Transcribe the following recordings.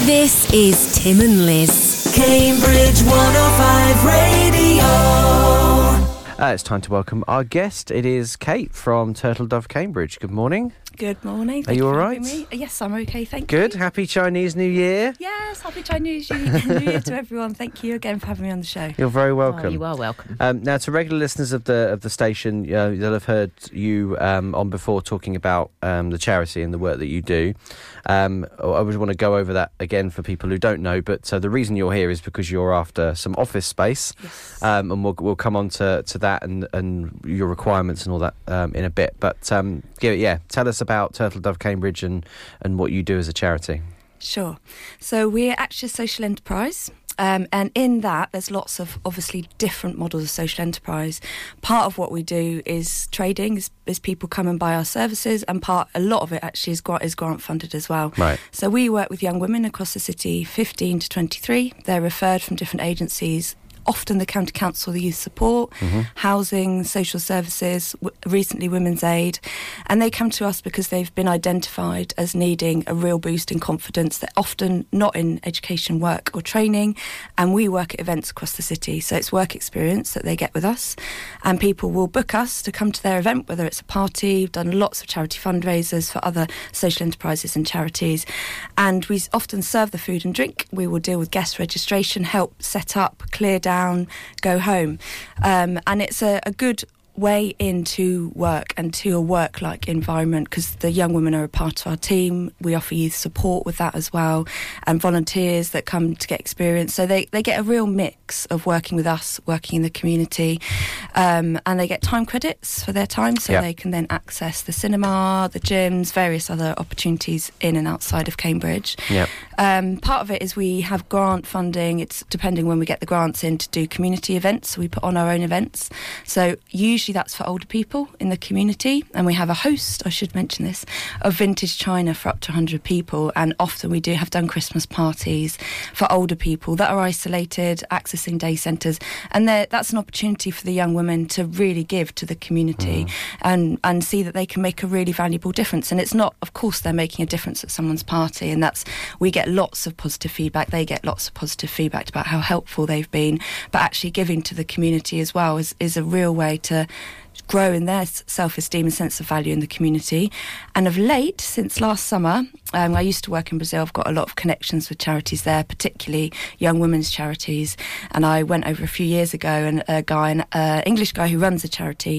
This is Tim and Liz. Cambridge 105 Radio. It's time to welcome our guest. It is Kate from Turtle Dove Cambridge. Good morning. Good morning. Are you all right? Yes, I'm okay, thank you. Good. Happy Chinese New Year. Yes, happy Chinese New Year to everyone. Thank you again for having me on the show. You're very welcome. Oh, you are welcome. Now, to regular listeners of the station, they'll have heard you on before talking about the charity and the work that you do. I would want to go over that again for people who don't know. But the reason you're here is because you're after some office space, Yes. and we'll come on to that and your requirements and all that in a bit. But tell us about Turtle Dove Cambridge and what you do as a charity. Sure. So we're actually a social enterprise. And in that, there's lots of obviously different models of social enterprise. Part of what we do is trading, is people come and buy our services, and a lot of it actually is grant funded as well. Right. So we work with young women across the city, 15 to 23. They're referred from different agencies. Often the county council, the youth support, housing, social services, recently Women's Aid, and they come to us because they've been identified as needing a real boost in confidence. They're often not in education, work or training, and we work at events across the city. So it's work experience that they get with us, and people will book us to come to their event, whether it's a party. We've done lots of charity fundraisers for other social enterprises and charities, and we often serve the food and drink. We will deal with guest registration, help set up, clear down, go home, and it's a good way into work and to a work-like environment because the young women are a part of our team. We offer youth support with that as well, and volunteers that come to get experience. So they get a real mix of working with us, working in the community, and they get time credits for their time, so they can then access the cinema, the gyms, various other opportunities in and outside of Cambridge. Part of it is we have grant funding. It's depending when we get the grants in to do community events, so we put on our own events. So usually that's for older people in the community, and we have a host, I should mention this, of vintage china for up to 100 people, and often we have done Christmas parties for older people that are isolated, accessing day centres, and that's an opportunity for the young women to really give to the community and see that they can make a really valuable difference. And it's not, of course, they're making a difference at someone's party, and we get lots of positive feedback, they get lots of positive feedback about how helpful they've been, but actually giving to the community as well is a real way to grow in their self-esteem and sense of value in the community. And of late, since last summer, I used to work in Brazil. I've got a lot of connections with charities there, particularly young women's charities. And I went over a few years ago, and an English guy who runs a charity,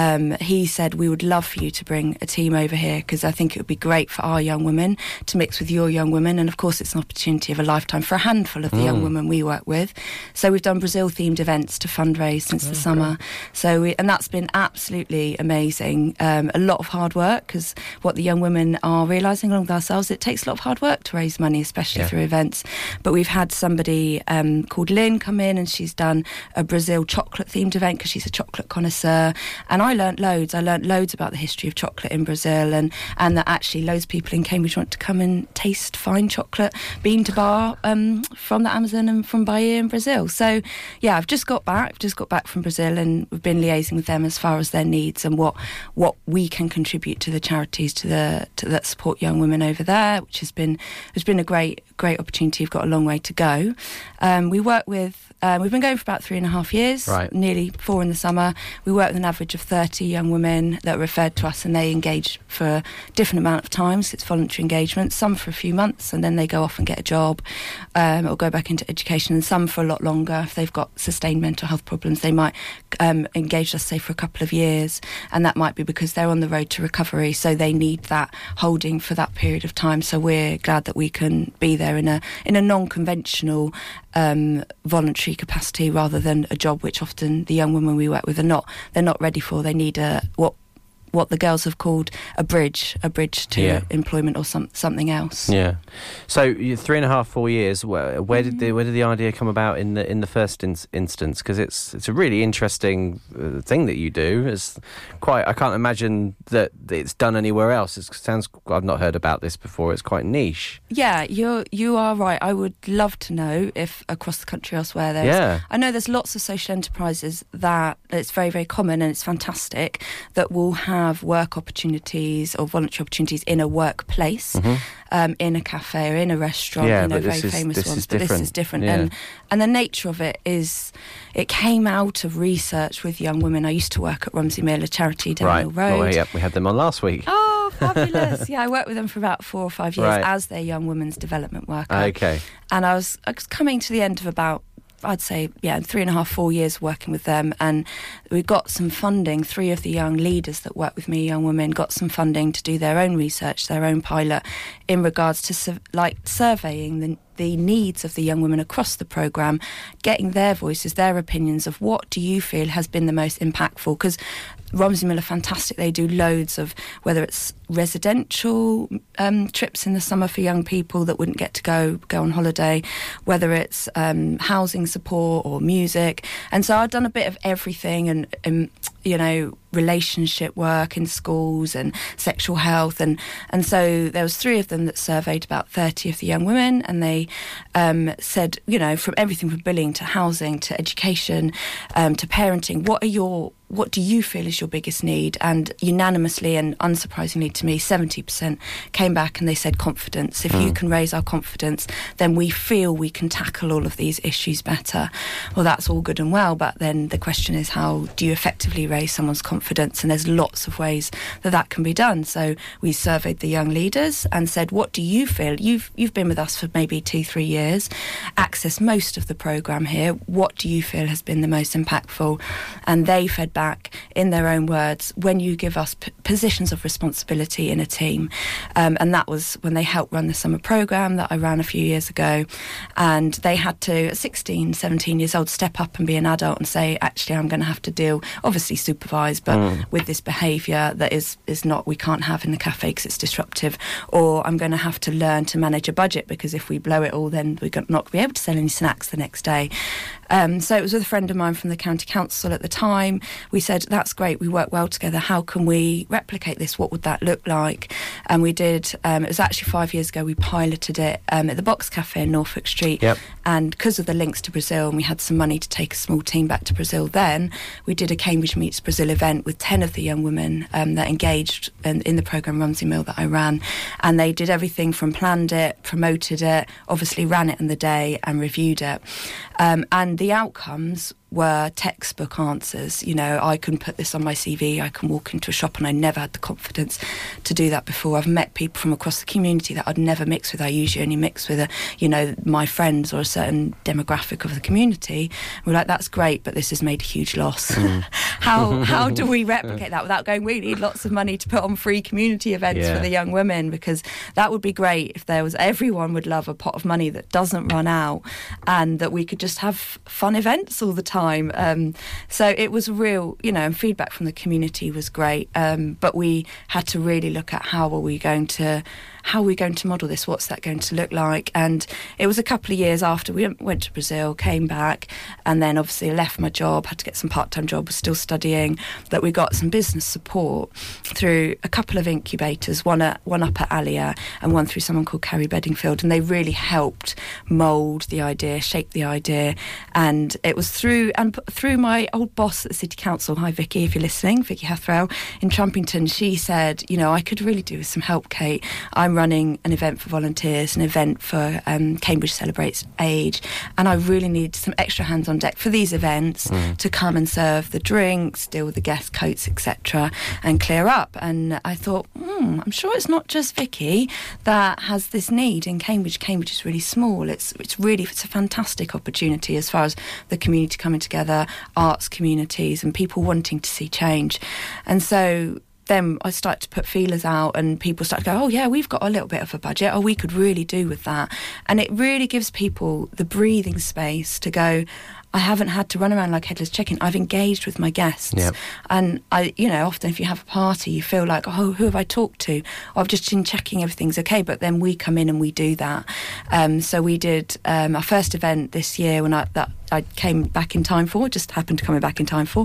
he said, we would love for you to bring a team over here because I think it would be great for our young women to mix with your young women. And of course, it's an opportunity of a lifetime for a handful of the young women we work with. So we've done Brazil-themed events to fundraise since the summer. So and that's been absolutely amazing. A lot of hard work, because what the young women are realising along with ourselves, it takes a lot of hard work to raise money, especially through events. But we've had somebody called Lynn come in, and she's done a Brazil chocolate themed event because she's a chocolate connoisseur. And I learnt loads. About the history of chocolate in Brazil, and that actually loads of people in Cambridge want to come and taste fine chocolate bean to bar from the Amazon and from Bahia in Brazil. So I've just got back from Brazil, and we've been liaising with them as far as their needs and what we can contribute to the charities that support young women over there, which has been a great opportunity. We've got a long way to go. We work with we've been going for about 3.5 years, nearly 4 in the summer. We work with an average of 30 young women that are referred to us, and they engage for a different amount of times. It's voluntary engagement, some for a few months, and then they go off and get a job or go back into education, and some for a lot longer. If they've got sustained mental health problems, they might engage us, say, for a couple of years, and that might be because they're on the road to recovery, so they need that holding for that period of time. So we're glad that we can be there in a non-conventional voluntary capacity rather than a job which often the young women we work with they're not ready for. They need what the girls have called a bridge to employment or something else. Yeah. So you 3.5, 4 years. Where did the idea come about in the first instance? Because it's a really interesting thing that you do. I can't imagine that it's done anywhere else. I've not heard about this before. It's quite niche. Yeah, you are right. I would love to know if across the country elsewhere there's. Yeah. I know there's lots of social enterprises that it's very, very common, and it's fantastic, that will have have work opportunities or voluntary opportunities in a workplace, in a cafe or in a restaurant, very famous ones. But this is different. Yeah. And the nature of it is, it came out of research with young women. I used to work at Romsey Mill, a charity down Mill Road. Well, yeah, we had them on last week. Oh, fabulous. Yeah, I worked with them for about 4 or 5 years as their young women's development worker. Okay. And I was coming to the end of about, I'd say, 3.5, 4 years working with them, and we got some funding. 3 of the young leaders that work with me, young women, got some funding to do their own research, their own pilot, in regards to surveying the needs of the young women across the programme, getting their voices, their opinions of what do you feel has been the most impactful. Because Romsey Mill are fantastic. They do loads of, whether it's residential trips in the summer for young people that wouldn't get to go on holiday, whether it's housing support or music. And so I've done a bit of everything, and relationship work in schools and sexual health, and so there was 3 of them that surveyed about 30 of the young women, and they said, from everything from bullying to housing to education to parenting, what do you feel is your biggest need? And unanimously and unsurprisingly to me, 70% came back and they said confidence. If you can raise our confidence, then we feel we can tackle all of these issues better. Well, that's all good and well, but then the question is, how do you effectively raise someone's confidence? And there's lots of ways that can be done. So we surveyed the young leaders and said, what do you feel? You've been with us for maybe 2-3 years, access most of the programme here. What do you feel has been the most impactful? And they fed back in their own words, when you give us positions of responsibility in a team. And that was when they helped run the summer programme that I ran a few years ago. And they had to, at 16, 17 years old, step up and be an adult and say, actually, I'm going to have to deal, obviously supervise, but with this behaviour that is not, we can't have in the cafe because it's disruptive. Or I'm going to have to learn to manage a budget, because if we blow it all, then we're not going to be able to sell any snacks the next day. So it was with a friend of mine from the county council at the time. We said, that's great, we work well together. How can we replicate this? What would that look like? And we did, it was actually 5 years ago, we piloted it at the Box Cafe in Norfolk Street. Yep. And because of the links to Brazil, and we had some money to take a small team back to Brazil then, we did a Cambridge Meets Brazil event with 10 of the young women that engaged in the programme Romsey Mill that I ran. And they did everything from planned it, promoted it, obviously ran it in the day and reviewed it. And the outcomes were textbook answers. I can put this on my CV, I can walk into a shop, and I never had the confidence to do that before. I've met people from across the community that I'd never mix with. I usually only mix with my friends or a certain demographic of the community. We're like, that's great, but this has made a huge loss. How do we replicate that without going, we need lots of money to put on free community events for the young women? Because that would be great if there was, everyone would love a pot of money that doesn't run out, and that we could just have fun events all the time. So it was real, and feedback from the community was great. But we had to really look at how are we going to model this? What's that going to look like? And it was a couple of years after we went to Brazil, came back, and then obviously left my job, had to get some part-time job, was still studying, that we got some business support through a couple of incubators, one up at Alia and one through someone called Carrie Bedingfield, and they really helped mould the idea, shape the idea. And it was through my old boss at the City Council, hi Vicky if you're listening, Vicky Hathrell in Trumpington, she said, I could really do with some help, Kate. I'm running an event for volunteers, an event for Cambridge Celebrates Age, and I really need some extra hands on deck for these events to come and serve the drinks, deal with the guest coats, etc., and clear up. And I thought, I'm sure it's not just Vicky that has this need in Cambridge. Cambridge is really small. It's a fantastic opportunity as far as the community coming together, arts communities, and people wanting to see change. And so then I started to put feelers out, and people started to go, oh yeah, we've got a little bit of a budget, we could really do with that. And it really gives people the breathing space to go, I haven't had to run around like headless chicken. I've engaged with my guests. Yep. And often if you have a party, you feel like, who have I talked to? Or I've just been checking everything's okay, but then we come in and we do that. So we did our first event this year when I came back in time for, just happened to come back in time for,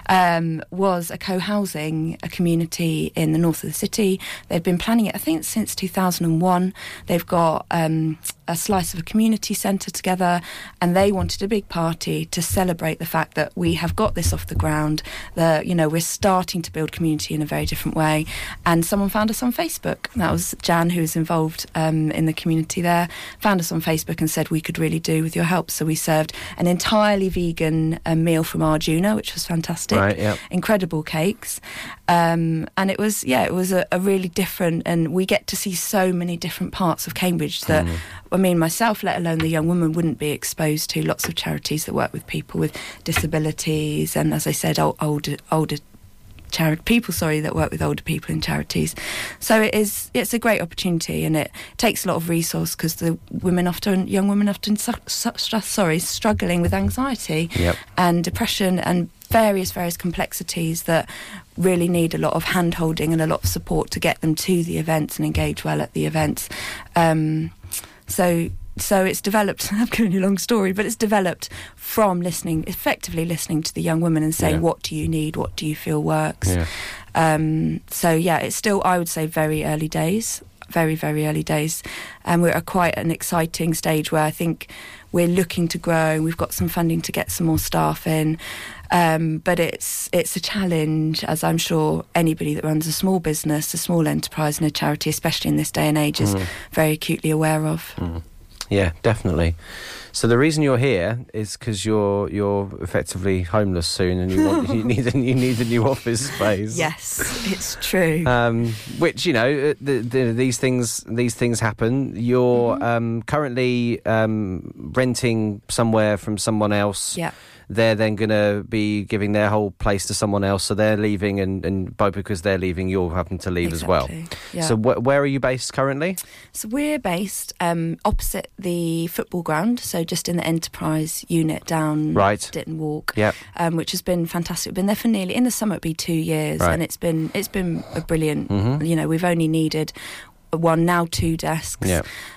was a co-housing, a community in the north of the city. They've been planning it, I think, since 2001. They've got a slice of a community centre together, and they wanted a big party to celebrate the fact that we have got this off the ground, that, you know, we're starting to build community in a very different way. And someone found us on Facebook. That was Jan, who was involved in the community there, found us on Facebook and said we could really do with your help. So we served an entirely vegan meal from Arjuna, which was fantastic. Right, yeah. Incredible cakes. And it was a really different, and we get to see so many different parts of Cambridge that, I mean, myself, let alone the young woman, wouldn't be exposed to. Lots of charities that work with people with disabilities, and as I said, older people that work with older people in charities. So it's a great opportunity, and it takes a lot of resource because the young women often struggling with anxiety and depression and various various that really need a lot of hand-holding and a lot of support to get them to the events and engage well at the events. So it's developed, I'm giving you a long story, but it's developed from effectively listening to the young women and saying, what do you need, what do you feel works? It's still, I would say, very early days, very, very early days. And we're at quite an exciting stage where I think we're looking to grow. We've got some funding to get some more staff in. But it's a challenge, as I'm sure anybody that runs a small business, a small enterprise and a charity, especially in this day and age, is very acutely aware of. Yeah, definitely. So the reason you're here is because you're effectively homeless soon, and you need a new office space. Yes, it's true. Which, you know, these things happen. You're currently renting somewhere from someone else. Yeah. They're then going to be giving their whole place to someone else, so they're leaving, and both because they're leaving, you're having to leave as well. Yeah. So where are you based currently? So we're based opposite the football ground, so just in the enterprise unit down Ditton Walk, which has been fantastic. We've been there for in the summer it'd be 2 years, and it's been a brilliant. You know, we've only needed 2 desks,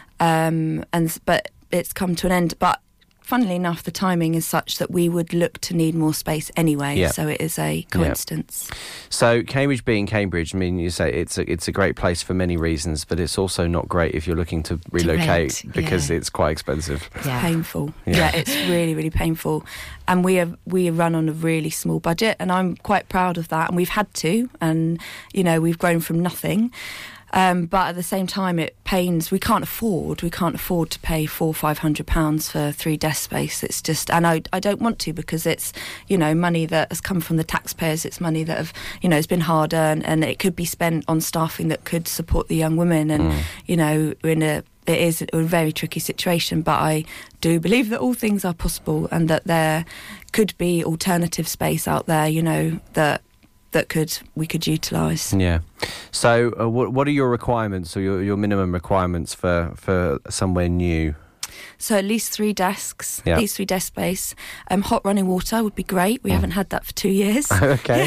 but it's come to an end. But funnily enough, the timing is such that we would look to need more space anyway, so it is a coincidence. So Cambridge being Cambridge, I mean, you say it's a great place for many reasons, but it's also not great if you're looking to relocate because it's quite expensive. It's painful. Yeah, it's really, really painful. And we run on a really small budget, and I'm quite proud of that. And we've had to, and, you know, we've grown from nothing. But at the same time, it pains. We can't afford to pay £400-500 for 3 desk space. It's just, and I don't want to, because it's, you know, money that has come from the taxpayers. It's money that has been hard earned, and it could be spent on staffing that could support the young women. And you know, it is a very tricky situation. But I do believe that all things are possible, and that there could be alternative space out there. You know, that we could utilise. Yeah. So what are your requirements, or your minimum requirements for somewhere new? So at least 3 desks, at least 3 desk space. Hot running water would be great. We haven't had that for 2 years. Okay.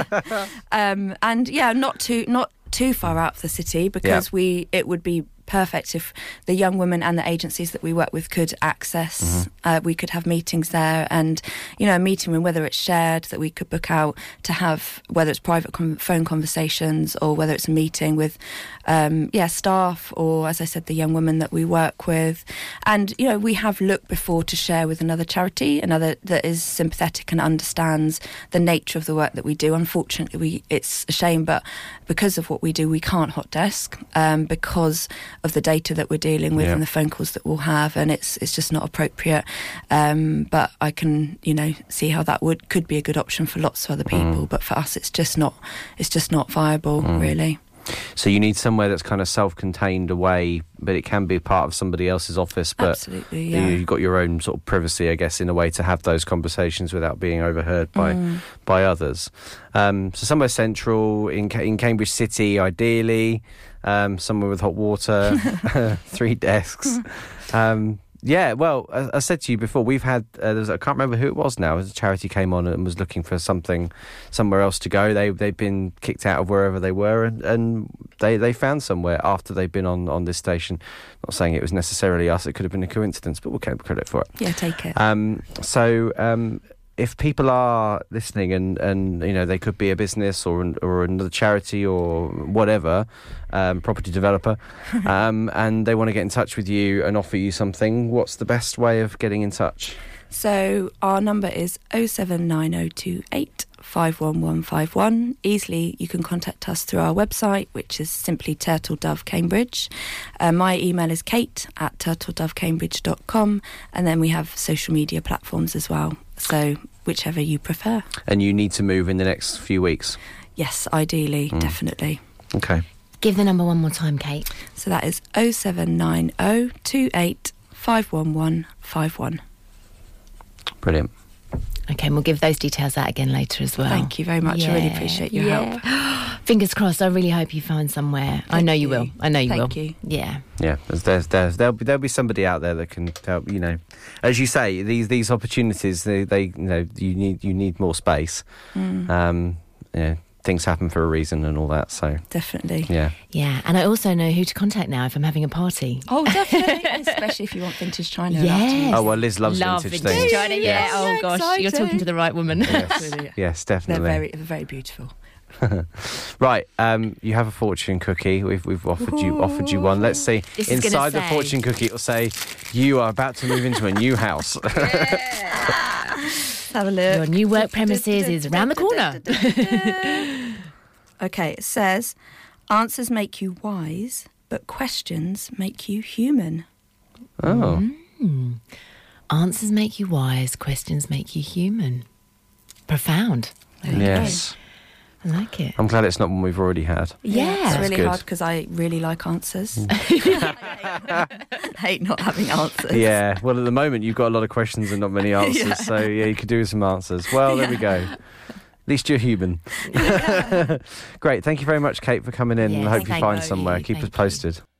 And not too far out of the city, because it would be perfect if the young women and the agencies that we work with could access. We could have meetings there, and, you know, a meeting room, whether it's shared, that we could book out to have, whether it's private phone conversations, or whether it's a meeting with staff, or, as I said, the young women that we work with. And, you know, we have looked before to share with another charity, another that is sympathetic and understands the nature of the work that we do. Unfortunately, it's a shame, but because of what we do, we can't hot desk because of the data that we're dealing with and the phone calls that we'll have, and it's just not appropriate. But I can, you know, see how that could be a good option for lots of other people, but for us it's just not viable, really. So you need somewhere that's kind of self-contained away, but it can be part of somebody else's office, but absolutely, you've got your own sort of privacy, I guess, in a way, to have those conversations without being overheard by others. So somewhere central in Cambridge City, ideally, somewhere with hot water, 3 desks. Well, I said to you before, we've had, I can't remember who it was now, a charity came on and was looking for somewhere else to go. They'd been kicked out of wherever they were, and they found somewhere after they'd been on this station. Not saying it was necessarily us, it could have been a coincidence, but we'll take credit for it. Yeah, take it. if people are listening and they could be a business or another charity or whatever, property developer, and they want to get in touch with you and offer you something, what's the best way of getting in touch? So our number is 0790285 51151. Easily, you can contact us through our website, which is simply Turtle Dove Cambridge. My email is kate@turtledovecambridge.com, and then we have social media platforms as well. So whichever you prefer. And you need to move in the next few weeks? Yes, ideally, definitely. Okay. Give the number one more time, Kate. So that is 0790285 51151. Brilliant. Okay, and we'll give those details out again later as well. Thank you very much. I really appreciate your help. Fingers crossed. I really hope you find somewhere. I know you will. I know you will. Thank you. Yeah. Yeah, there'll be somebody out there that can help. As you say, these opportunities, they you need more space. Things happen for a reason and all that. So Definitely. yeah. Yeah, and I also know who to contact now if I'm having a party. Oh, definitely. Especially if you want vintage china. Yes. Oh well, Liz loves vintage things. China, yeah. Oh gosh, you're talking to the right woman. Yes, They're definitely. very beautiful. Right, you have a fortune cookie. We've offered you one. Let's see. This is Inside gonna the say- fortune cookie, it'll say, "You are about to move into a new house." Have a look. Your new work premises is around the corner. Okay, it says, answers make you wise, but questions make you human. Oh, Answers make you wise, questions make you human. Profound. There you yes. I like it. I'm glad it's not one we've already had. Yeah. It's That's really good. hard because I really like answers. I hate not having answers. Yeah. Well, at the moment you've got a lot of questions and not many answers. Yeah. So yeah, you could do with some answers. Well, there we go. At least you're human. Great. Thank you very much, Kate, for coming in. Yes, and I hope you thank find you. somewhere. Keep us Thank you. posted.